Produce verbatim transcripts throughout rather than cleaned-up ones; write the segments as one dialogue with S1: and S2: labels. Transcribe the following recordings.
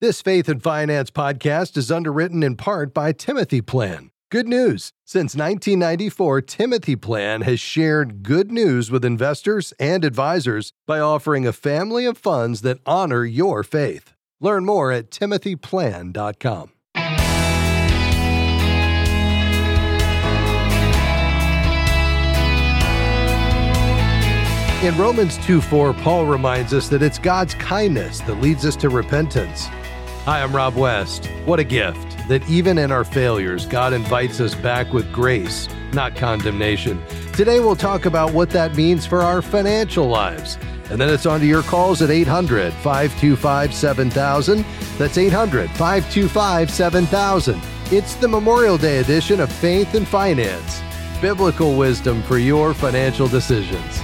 S1: This Faith and Finance podcast is underwritten in part by Timothy Plan. Good news! Since nineteen ninety-four, Timothy Plan has shared good news with investors and advisors by offering a family of funds that honor your faith. Learn more at timothy plan dot com. In Romans two four, Paul reminds us that it's God's kindness that leads us to repentance. Hi, I'm Rob West. What a gift that even in our failures, God invites us back with grace, not condemnation. Today, we'll talk about what that means for our financial lives. And then it's on to your calls at eight hundred, five two five, seven thousand. That's eight hundred, five two five, seven thousand. It's the Memorial Day edition of Faith and Finance. Biblical wisdom for your financial decisions.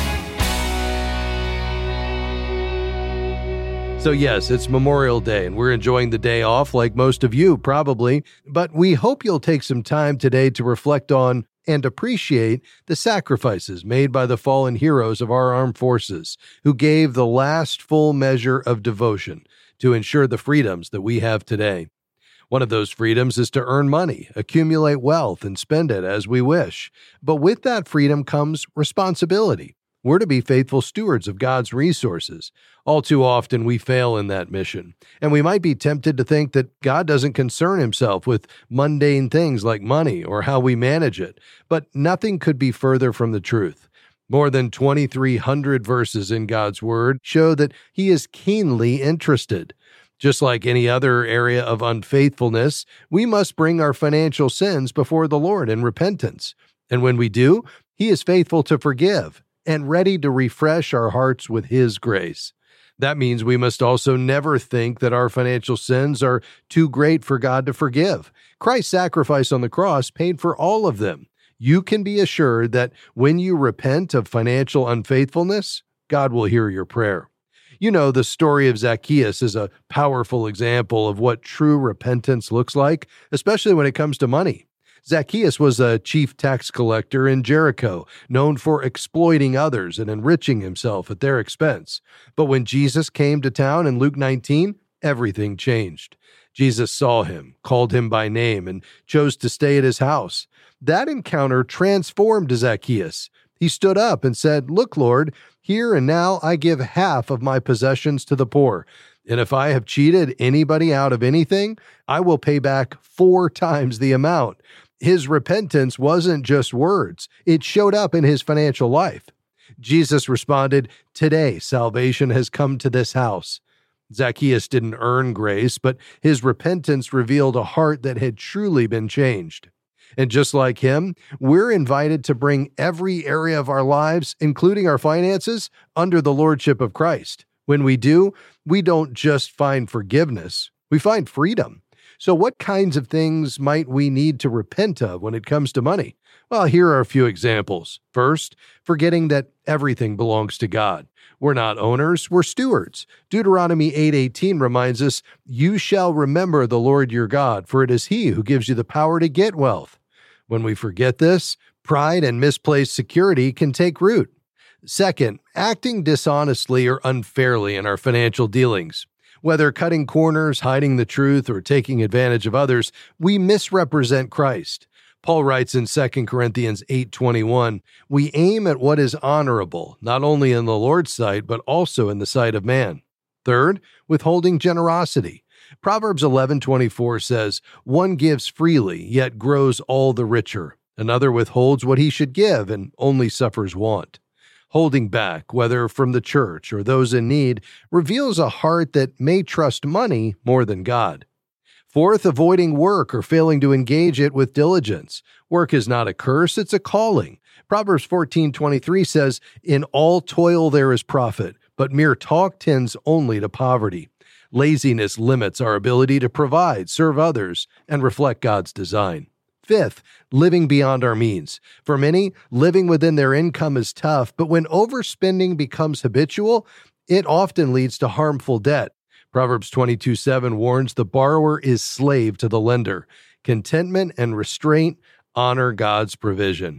S1: So yes, it's Memorial Day, and we're enjoying the day off like most of you probably, but we hope you'll take some time today to reflect on and appreciate the sacrifices made by the fallen heroes of our armed forces who gave the last full measure of devotion to ensure the freedoms that we have today. One of those freedoms is to earn money, accumulate wealth, and spend it as we wish. But with that freedom comes responsibility. We're to be faithful stewards of God's resources. All too often, we fail in that mission, and we might be tempted to think that God doesn't concern himself with mundane things like money or how we manage it, but nothing could be further from the truth. More than twenty-three hundred verses in God's Word show that he is keenly interested. Just like any other area of unfaithfulness, we must bring our financial sins before the Lord in repentance. And when we do, he is faithful to forgive and ready to refresh our hearts with his grace. That means we must also never think that our financial sins are too great for God to forgive. Christ's sacrifice on the cross paid for all of them. You can be assured that when you repent of financial unfaithfulness, God will hear your prayer. You know, the story of Zacchaeus is a powerful example of what true repentance looks like, especially when it comes to money. Zacchaeus was a chief tax collector in Jericho, known for exploiting others and enriching himself at their expense. But when Jesus came to town in Luke nineteen, everything changed. Jesus saw him, called him by name, and chose to stay at his house. That encounter transformed Zacchaeus. He stood up and said, "Look, Lord, here and now I give half of my possessions to the poor. And if I have cheated anybody out of anything, I will pay back four times the amount." His repentance wasn't just words. It showed up in his financial life. Jesus responded, "Today salvation has come to this house." Zacchaeus didn't earn grace, but his repentance revealed a heart that had truly been changed. And just like him, we're invited to bring every area of our lives, including our finances, under the lordship of Christ. When we do, we don't just find forgiveness, we find freedom. So what kinds of things might we need to repent of when it comes to money? Well, here are a few examples. First, forgetting that everything belongs to God. We're not owners, we're stewards. Deuteronomy eight eighteen reminds us, "You shall remember the Lord your God, for it is he who gives you the power to get wealth." When we forget this, pride and misplaced security can take root. Second, acting dishonestly or unfairly in our financial dealings. Whether cutting corners, hiding the truth, or taking advantage of others, we misrepresent Christ. Paul writes in Second Corinthians eight twenty-one, "We aim at what is honorable, not only in the Lord's sight, but also in the sight of man." Third, withholding generosity. Proverbs eleven twenty-four says, "One gives freely, yet grows all the richer. Another withholds what he should give and only suffers want." Holding back, whether from the church or those in need, reveals a heart that may trust money more than God. Fourth, avoiding work or failing to engage it with diligence. Work is not a curse, it's a calling. Proverbs fourteen twenty-three says, "In all toil there is profit, but mere talk tends only to poverty." Laziness limits our ability to provide, serve others, and reflect God's design. Fifth, living beyond our means. For many, living within their income is tough, but when overspending becomes habitual, it often leads to harmful debt. Proverbs twenty-two seven warns the borrower is slave to the lender. Contentment and restraint honor God's provision.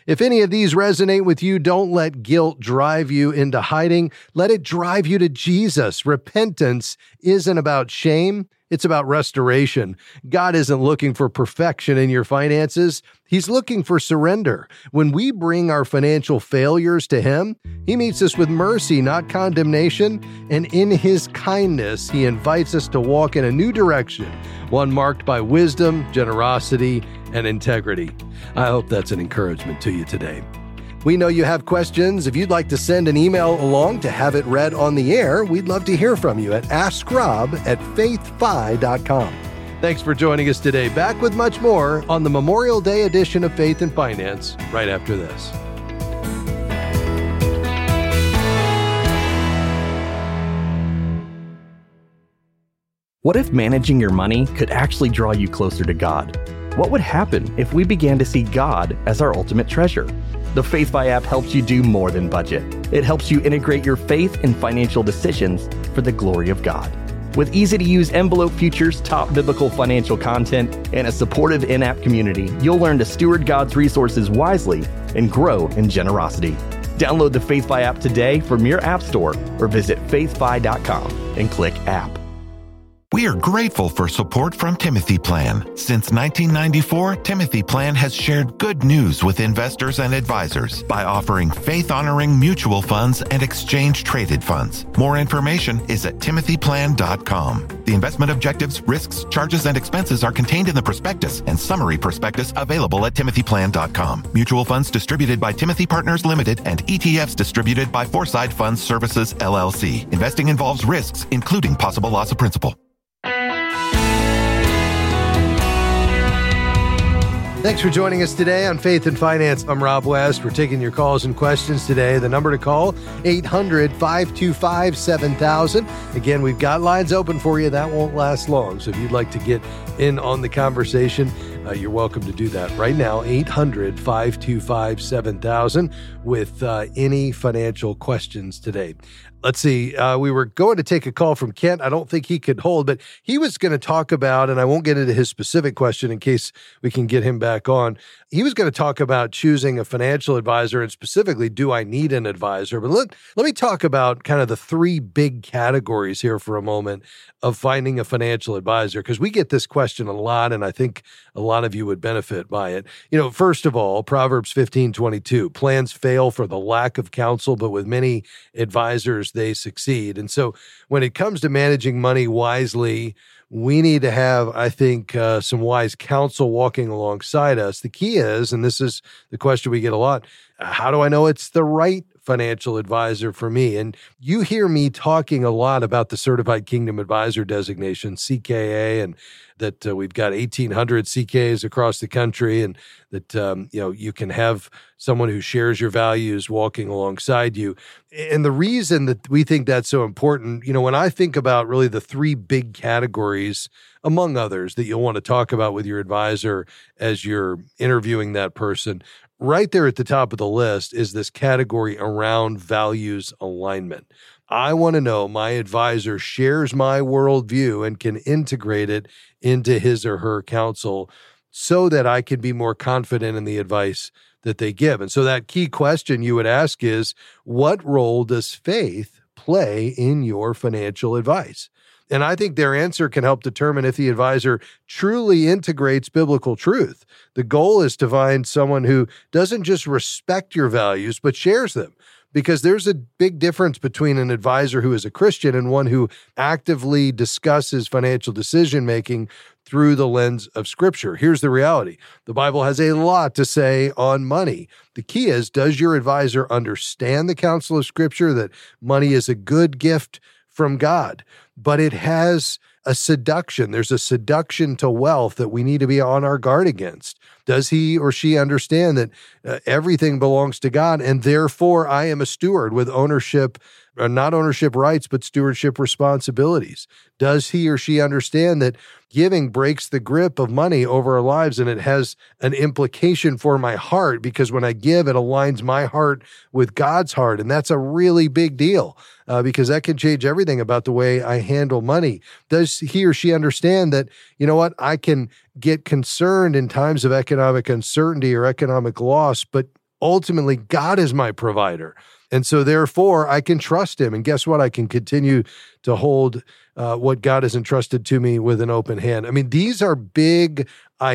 S1: If any of these resonate with you, don't let guilt drive you into hiding. Let it drive you to Jesus. Repentance isn't about shame. It's about restoration. God isn't looking for perfection in your finances. He's looking for surrender. When we bring our financial failures to Him, He meets us with mercy, not condemnation. And in His kindness, He invites us to walk in a new direction, one marked by wisdom, generosity, and integrity. I hope that's an encouragement to you today. We know you have questions. If you'd like to send an email along to have it read on the air, we'd love to hear from you at askrob at faithfi dot com. Thanks for joining us today. Back with much more on the Memorial Day edition of Faith and Finance right after this.
S2: What if managing your money could actually draw you closer to God? What would happen if we began to see God as our ultimate treasure? The FaithFi app helps you do more than budget. It helps you integrate your faith and financial decisions for the glory of God. With easy-to-use envelope features, top biblical financial content, and a supportive in-app community, you'll learn to steward God's resources wisely and grow in generosity. Download the FaithFi app today from your app store or visit faithfi dot com and click app.
S3: We are grateful for support from Timothy Plan. Since nineteen ninety-four, Timothy Plan has shared good news with investors and advisors by offering faith-honoring mutual funds and exchange-traded funds. More information is at timothy plan dot com. The investment objectives, risks, charges, and expenses are contained in the prospectus and summary prospectus available at timothy plan dot com. Mutual funds distributed by Timothy Partners Limited and E T Fs distributed by Foreside Funds Services, L L C. Investing involves risks, including possible loss of principal.
S1: Thanks for joining us today on Faith and Finance. I'm Rob West. We're taking your calls and questions today. The number to call, eight hundred, five two five, seven thousand. Again, we've got lines open for you. That won't last long. So if you'd like to get in on the conversation, uh, you're welcome to do that right now, eight hundred, five two five, seven thousand, with uh, any financial questions today. Let's see. Uh, we were going to take a call from Kent. I don't think he could hold, but he was going to talk about, and I won't get into his specific question in case we can get him back on. He was going to talk about choosing a financial advisor and specifically, do I need an advisor? But let, let me talk about kind of the three big categories here for a moment of finding a financial advisor, because we get this question a lot, and I think a lot of you would benefit by it. You know, first of all, Proverbs fifteen twenty-two, plans fail for the lack of counsel, but with many advisors, they succeed. And so when it comes to managing money wisely, we need to have, I think, uh, some wise counsel walking alongside us. The key is, and this is the question we get a lot, how do I know it's the right financial advisor for me? And you hear me talking a lot about the Certified Kingdom Advisor designation, C K A, and that uh, we've got eighteen hundred C Ks across the country, and that um, you know you can have someone who shares your values walking alongside you. And the reason that we think that's so important, you know, when I think about really the three big categories, among others, that you'll want to talk about with your advisor as you're interviewing that person, right there at the top of the list is this category around values alignment. I want to know my advisor shares my worldview and can integrate it into his or her counsel so that I can be more confident in the advice that they give. And so that key question you would ask is, what role does faith play in your financial advice? And I think their answer can help determine if the advisor truly integrates biblical truth. The goal is to find someone who doesn't just respect your values, but shares them. Because there's a big difference between an advisor who is a Christian and one who actively discusses financial decision-making through the lens of Scripture. Here's the reality. The Bible has a lot to say on money. The key is, does your advisor understand the counsel of Scripture that money is a good gift from God, but it has a seduction. There's a seduction to wealth that we need to be on our guard against. Does he or she understand that uh, everything belongs to God, and therefore I am a steward with ownership, or not ownership rights, but stewardship responsibilities? Does he or she understand that giving breaks the grip of money over our lives, and it has an implication for my heart, because when I give, it aligns my heart with God's heart, and that's a really big deal, uh, because that can change everything about the way I handle money. Does he or she understand that, you know what, I can get concerned in times of economic uncertainty or economic loss, but ultimately God is my provider. And so therefore I can trust him. And guess what? I can continue to hold uh, what God has entrusted to me with an open hand. I mean, these are big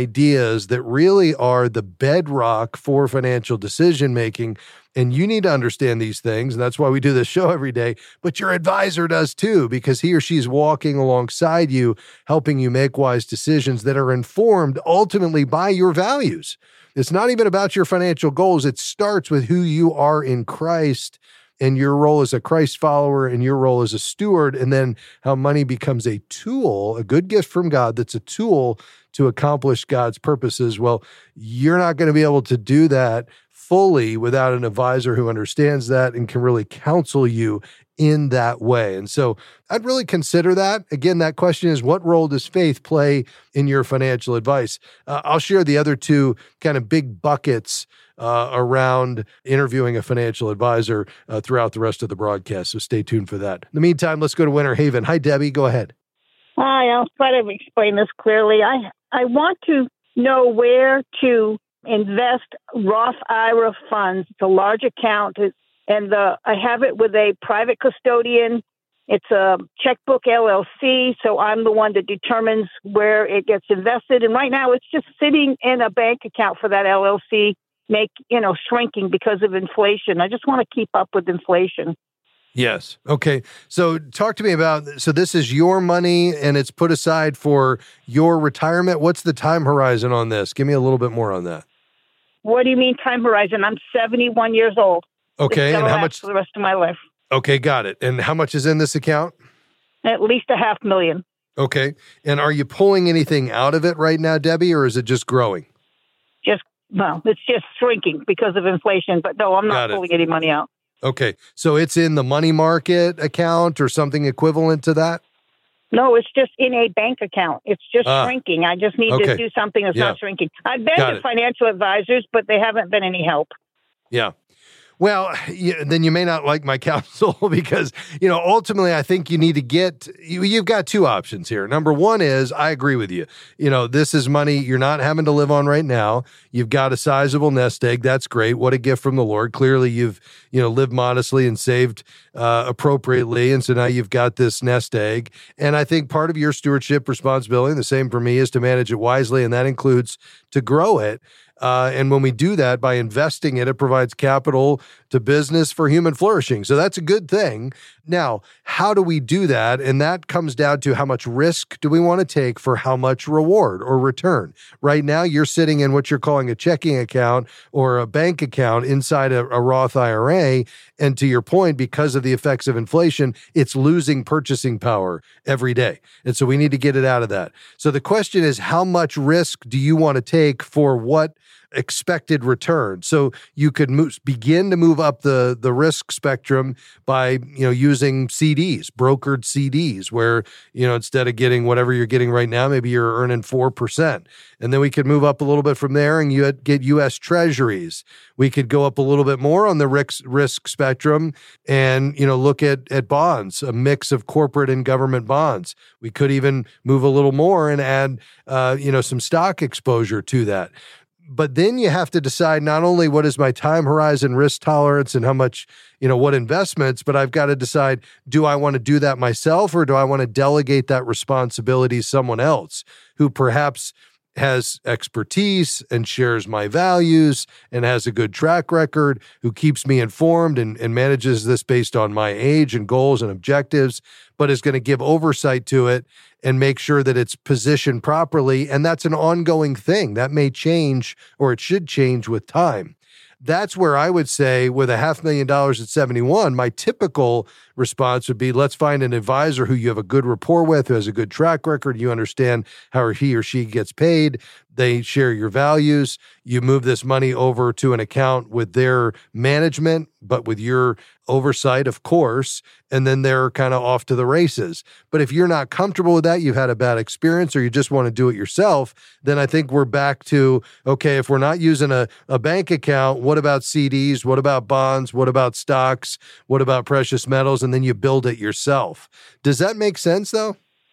S1: ideas that really are the bedrock for financial decision-making. And you need to understand these things. And that's why we do this show every day. But your advisor does too, because he or she's walking alongside you, helping you make wise decisions that are informed ultimately by your values. It's not even about your financial goals. It starts with who you are in Christ and your role as a Christ follower and your role as a steward, and then how money becomes a tool, a good gift from God that's a tool to accomplish God's purposes. Well, you're not going to be able to do that fully without an advisor who understands that and can really counsel you in that way. And so I'd really consider that. Again, that question is, what role does faith play in your financial advice? Uh, I'll share the other two kind of big buckets uh, around interviewing a financial advisor uh, throughout the rest of the broadcast. So stay tuned for that. In the meantime, let's go to Winter Haven. Hi, Debbie. Go ahead.
S4: Hi, I'll try to explain this clearly. I, I want to know where to invest Roth I R A funds. It's a large account, and the, I have it with a private custodian. It's a checkbook L L C, so I'm the one that determines where it gets invested. And right now, it's just sitting in a bank account for that L L C, make you know shrinking because of inflation. I just want to keep up with inflation.
S1: Yes. Okay. So talk to me about, so this is your money and it's put aside for your retirement. What's the time horizon on this? Give me a little bit more on that.
S4: What do you mean time horizon? I'm seventy-one years old.
S1: Okay. And how much?
S4: For the rest of my life.
S1: Okay. Got it. And how much is in this account?
S4: At least a half million.
S1: Okay. And are you pulling anything out of it right now, Debbie, or is it just growing?
S4: Just, well, it's just shrinking because of inflation, but no, I'm not pulling any money out.
S1: Okay. So it's in the money market account or something equivalent to that?
S4: No, it's just in a bank account. It's just
S1: ah,
S4: shrinking. I just need
S1: okay.
S4: to do something that's
S1: yeah.
S4: not shrinking. I've been
S1: Got
S4: to
S1: it.
S4: financial advisors, but they haven't been any help.
S1: Yeah. Well, yeah, then you may not like my counsel because, you know, ultimately I think you need to get, you, you've got two options here. Number one is, I agree with you. You know, this is money you're not having to live on right now. You've got a sizable nest egg. That's great. What a gift from the Lord. Clearly you've, you know, lived modestly and saved uh, appropriately. And so now you've got this nest egg. And I think part of your stewardship responsibility, and the same for me, is to manage it wisely. And that includes to grow it. Uh, and when we do that by investing it, it provides capital to business for human flourishing. So that's a good thing. Now, how do we do that? And that comes down to how much risk do we want to take for how much reward or return. Right now, you're sitting in what you're calling a checking account or a bank account inside a, a Roth I R A. And to your point, because of the effects of inflation, it's losing purchasing power every day. And so we need to get it out of that. So the question is, how much risk do you want to take for what expected return? So you could move, begin to move up the, the risk spectrum by, you know, using C Ds, brokered C Ds, where, you know, instead of getting whatever you're getting right now, maybe you're earning four percent. And then we could move up a little bit from there and you get U S Treasuries. We could go up a little bit more on the risk, risk spectrum and, you know, look at, at bonds, a mix of corporate and government bonds. We could even move a little more and add, uh, you know, some stock exposure to that. But then you have to decide not only what is my time horizon, risk tolerance, and how much, you know, what investments, but I've got to decide, do I want to do that myself or do I want to delegate that responsibility to someone else who perhaps has expertise and shares my values and has a good track record, who keeps me informed and, and manages this based on my age and goals and objectives, but is going to give oversight to it and make sure that it's positioned properly. And that's an ongoing thing. That may change, or it should change with time. That's where I would say with a half million dollars at seventy-one, my typical response would be, let's find an advisor who you have a good rapport with, who has a good track record. You understand how he or she gets paid. They share your values. You move this money over to an account with their management, but with your oversight, of course, and then they're kind of off to the races. But if you're not comfortable with that, you've had a bad experience, or you just want to do it yourself, then I think we're back to, okay, if we're not using a, a bank account, what about C Ds? What about bonds? What about stocks? What about precious metals? And then you build it yourself. Does that make sense, though?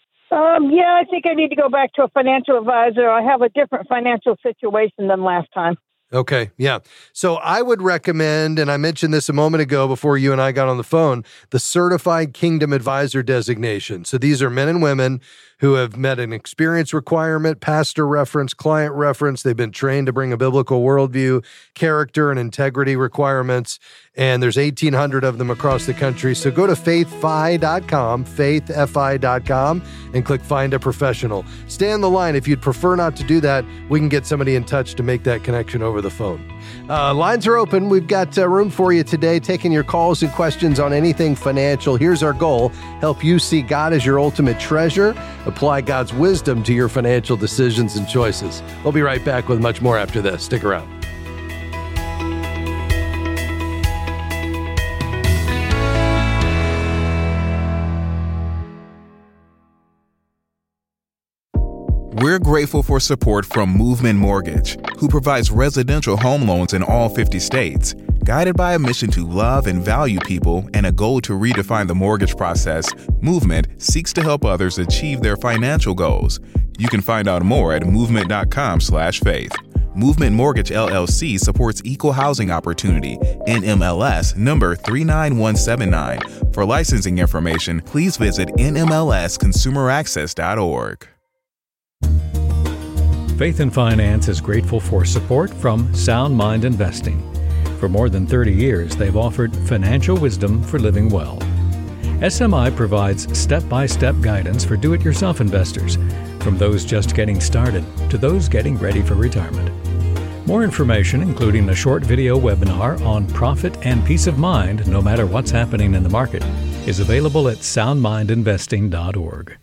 S4: Um, yeah, I think I need to go back to a financial advisor. I have a different financial situation than last time.
S1: Okay, yeah. So I would recommend, and I mentioned this a moment ago before you and I got on the phone, the Certified Kingdom Advisor designation. So these are men and women who have met an experience requirement, pastor reference, client reference. They've been trained to bring a biblical worldview, character, and integrity requirements. And there's eighteen hundred of them across the country. So go to faith fi dot com, faith fi dot com, and click Find a Professional. Stay on the line. If you'd prefer not to do that, we can get somebody in touch to make that connection over the phone. Uh, lines are open. We've got uh, room for you today, taking your calls and questions on anything financial. Here's our goal: help you see God as your ultimate treasure, apply God's wisdom to your financial decisions and choices. We'll be right back with much more after this. Stick around.
S5: We're grateful for support from Movement Mortgage, who provides residential home loans in all fifty states. Guided by a mission to love and value people and a goal to redefine the mortgage process, Movement seeks to help others achieve their financial goals. You can find out more at movement dot com slash faith. Movement Mortgage L L C supports equal housing opportunity, N M L S number three nine one seven nine. For licensing information, please visit N M L S consumer access dot org.
S6: Faith and Finance is grateful for support from Sound Mind Investing. For more than thirty years, they've offered financial wisdom for living well. S M I provides step-by-step guidance for do-it-yourself investors, from those just getting started to those getting ready for retirement. More information, including a short video webinar on profit and peace of mind no matter what's happening in the market, is available at sound mind investing dot org.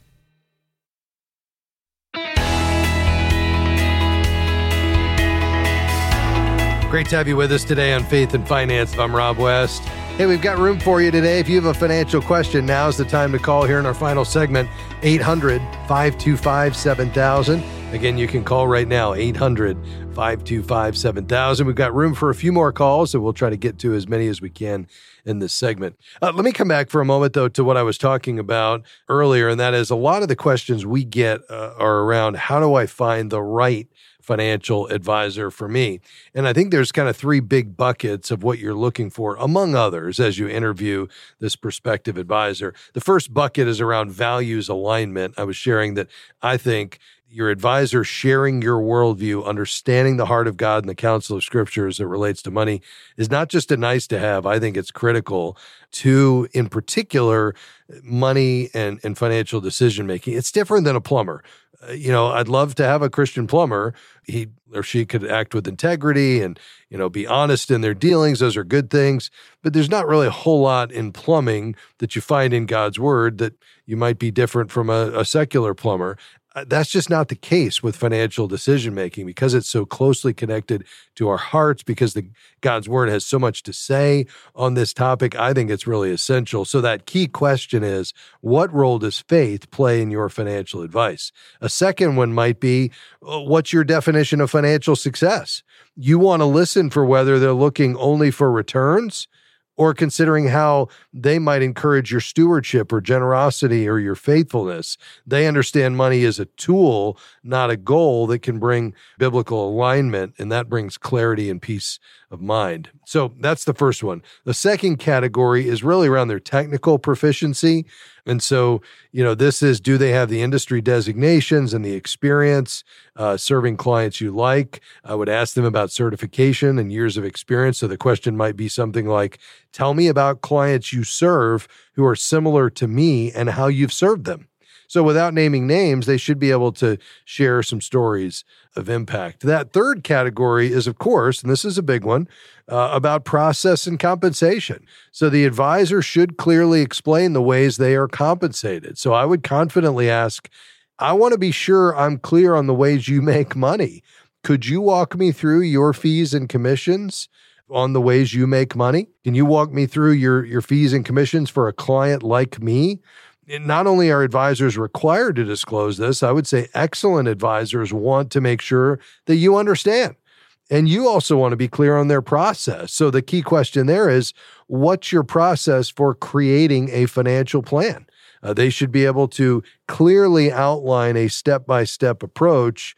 S1: Great to have you with us today on Faith and Finance. I'm Rob West. Hey, we've got room for you today. If you have a financial question, now's the time to call here in our final segment, eight hundred, five two five, seven thousand. Again, you can call right now, eight hundred, five two five, seven thousand. We've got room for a few more calls, so we'll try to get to as many as we can in this segment. Uh, let me come back for a moment, though, to what I was talking about earlier, and that is a lot of the questions we get uh, are around how do I find the right financial advisor for me? And I think there's kind of three big buckets of what you're looking for, among others, as you interview this prospective advisor. The first bucket is around values alignment. I was sharing that I think your advisor sharing your worldview, understanding the heart of God and the counsel of Scripture as it relates to money is not just a nice to have. I think it's critical to, in particular, money and, and financial decision making. It's different than a plumber. Uh, you know, I'd love to have a Christian plumber. He or she could act with integrity and, you know, be honest in their dealings. Those are good things. But there's not really a whole lot in plumbing that you find in God's Word that you might be different from a, a secular plumber. That's just not the case with financial decision-making because it's so closely connected to our hearts, because the God's Word has so much to say on this topic. I think it's really essential. So that key question is, what role does faith play in your financial advice? A second one might be, what's your definition of financial success? You want to listen for whether they're looking only for returns or considering how they might encourage your stewardship or generosity or your faithfulness. They understand money as a tool, not a goal that can bring biblical alignment, and that brings clarity and peace of mind. So that's the first one. The second category is really around their technical proficiency. And so, you know, this is, do they have the industry designations and the experience uh, serving clients you like? I would ask them about certification and years of experience. So the question might be something like, tell me about clients you serve who are similar to me and how you've served them. So without naming names, they should be able to share some stories of impact. That third category is, of course, and this is a big one, uh, about process and compensation. So the advisor should clearly explain the ways they are compensated. So I would confidently ask, I want to be sure I'm clear on the ways you make money. Could you walk me through your fees and commissions on the ways you make money? Can you walk me through your, your fees and commissions for a client like me? Not only are advisors required to disclose this, I would say excellent advisors want to make sure that you understand. And you also want to be clear on their process. So the key question there is, what's your process for creating a financial plan? Uh, they should be able to clearly outline a step-by-step approach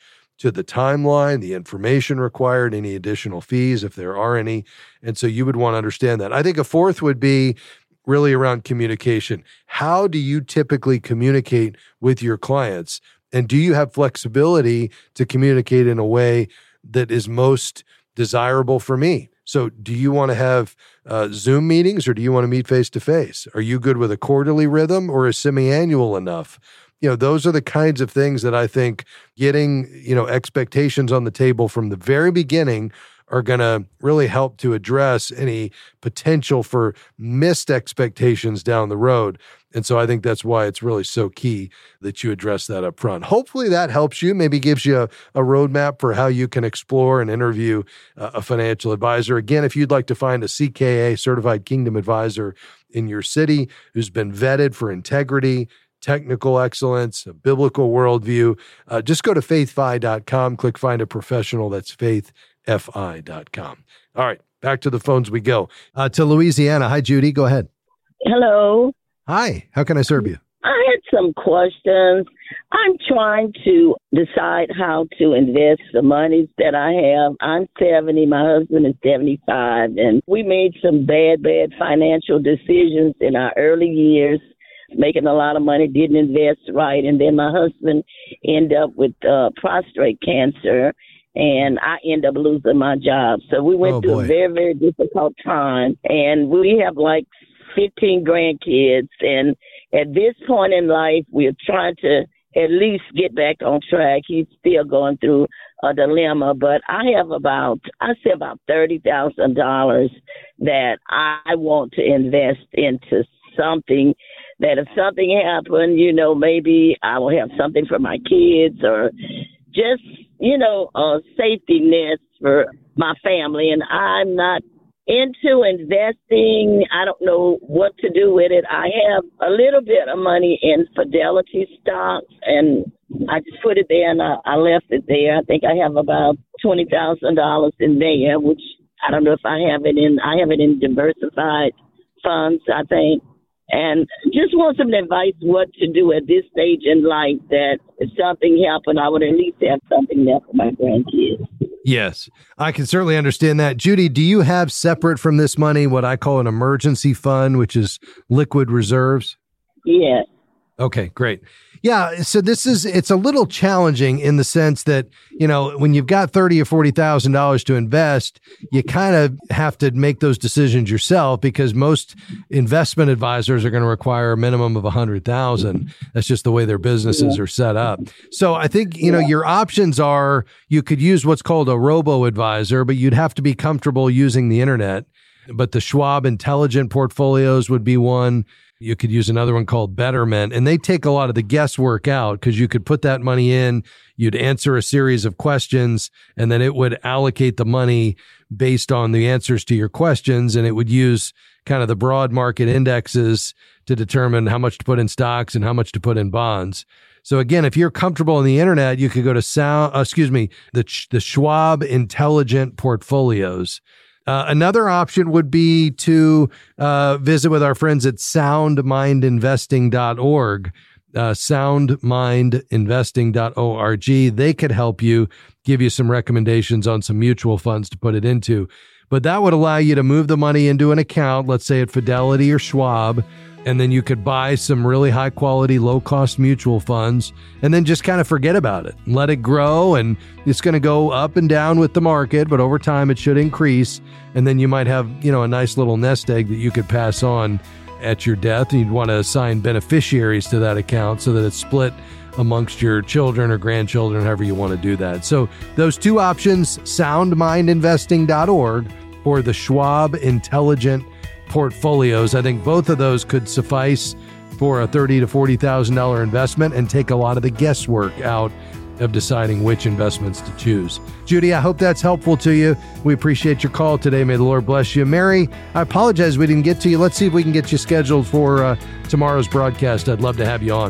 S1: to the timeline, the information required, any additional fees, if there are any. And so you would want to understand that. I think a fourth would be really around communication. How do you typically communicate with your clients? And do you have flexibility to communicate in a way that is most desirable for me? So do you want to have uh, Zoom meetings, or do you want to meet face-to-face? Are you good with a quarterly rhythm, or is semi-annual enough? You know, those are the kinds of things that I think getting, you know, expectations on the table from the very beginning are going to really help to address any potential for missed expectations down the road. And so I think that's why it's really so key that you address that up front. Hopefully that helps you, maybe gives you a, a roadmap for how you can explore and interview uh, a financial advisor. Again, if you'd like to find a C K A, Certified Kingdom Advisor in your city who's been vetted for integrity, technical excellence, a biblical worldview, uh, just go to faith fi dot com, click Find a Professional. That's faith fi dot com. All right, back to the phones we go. Uh, to Louisiana. Hi, Judy. Go ahead.
S7: Hello.
S1: Hi. How can I serve you?
S7: I had some questions. I'm trying to decide how to invest the monies that I have. I'm seventy. My husband is seventy-five. And we made some bad, bad financial decisions in our early years, making a lot of money, didn't invest right. And then my husband ended up with uh, prostate cancer, and I ended up losing my job. So we went
S1: oh,
S7: through
S1: boy.
S7: a very, very difficult time. And we have like fifteen grandkids. And at this point in life, we're trying to at least get back on track. He's still going through a dilemma. But I have about, I say about thirty thousand dollars that I want to invest into something that if something happened, you know, maybe I will have something for my kids, or just, you know, a safety net for my family. And I'm not into investing. I don't know what to do with it. I have a little bit of money in Fidelity stocks, and I just put it there and I, I left it there. I think I have about twenty thousand dollars in there, which I don't know if I have it in, I have it in diversified funds, I think. And just want some advice what to do at this stage in life, that if something happened, I would at least have something there for my grandkids.
S1: Yes, I can certainly understand that. Judy, do you have separate from this money what I call an emergency fund, which is liquid reserves?
S7: Yes.
S1: Okay, great. Yeah, so this is, it's a little challenging in the sense that, you know, when you've got thirty thousand dollars or forty thousand dollars to invest, you kind of have to make those decisions yourself, because most investment advisors are going to require a minimum of one hundred thousand dollars. That's just the way their businesses are set up. So I think, you know, your options are, you could use what's called a robo-advisor, but you'd have to be comfortable using the internet. But the Schwab Intelligent Portfolios would be one. You could use another one called Betterment, and they take a lot of the guesswork out, because you could put that money in, you'd answer a series of questions, and then it would allocate the money based on the answers to your questions, and it would use kind of the broad market indexes to determine how much to put in stocks and how much to put in bonds. So again, if you're comfortable on the internet, you could go to sound, uh, excuse me, the the Schwab Intelligent Portfolios. Uh, another option would be to uh, visit with our friends at sound mind investing dot org, uh, sound mind investing dot org. They could help you, give you some recommendations on some mutual funds to put it into. But that would allow you to move the money into an account, let's say at Fidelity or Schwab, and then you could buy some really high quality, low cost mutual funds, and then just kind of forget about it and let it grow. And it's going to go up and down with the market, but over time it should increase. And then you might have, you know, a nice little nest egg that you could pass on at your death. And you'd want to assign beneficiaries to that account so that it's split amongst your children or grandchildren, however you want to do that. So those two options, sound mind investing dot org or the Schwab Intelligent Portfolios, I think both of those could suffice for a thirty thousand to forty thousand dollars investment and take a lot of the guesswork out of deciding which investments to choose. Judy, I hope that's helpful to you. We appreciate your call today. May the Lord bless you. Mary, I apologize we didn't get to you. Let's see if we can get you scheduled for uh, tomorrow's broadcast. I'd love to have you on.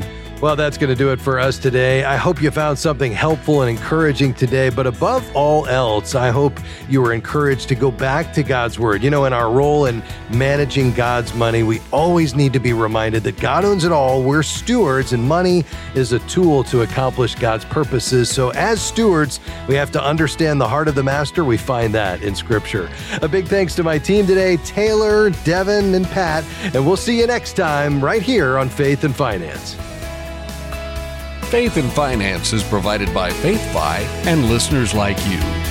S1: Well, that's going to do it for us today. I hope you found something helpful and encouraging today, but above all else, I hope you were encouraged to go back to God's Word. You know, in our role in managing God's money, we always need to be reminded that God owns it all. We're stewards, and money is a tool to accomplish God's purposes. So as stewards, we have to understand the heart of the Master. We find that in Scripture. A big thanks to my team today, Taylor, Devin, and Pat, and we'll see you next time right here on Faith and Finance.
S8: Faith and Finance is provided by FaithFi and listeners like you.